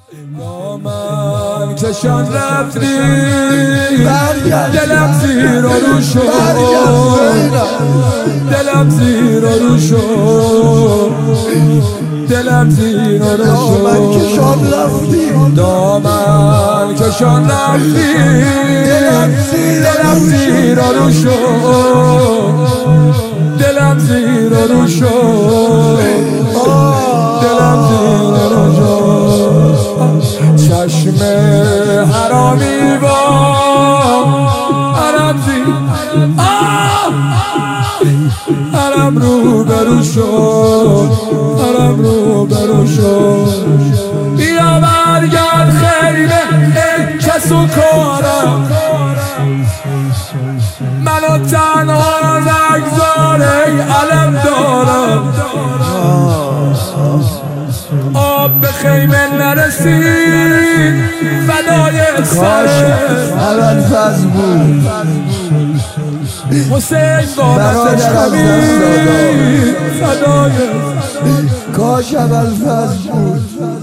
دامن کشان رفتی دلم زیر رو شد، دلم زیر رو شد، دلم زیر رو شد، دامن کشان رفتی دلم زیر رو شد، دلم زیر رو شد، دلم زیر رو شد. چشم حرامی با حرم زیر حرم رو برو شد، حرم رو برو شد. بیا برگرد خیره ای کس و کارم، منو تنها نگذار ای علم دارم. آب به خیمه نرسید فدای سرت ابوالفضل بود، حسین قامتش خمید فدای کاش ابوالفضل بود.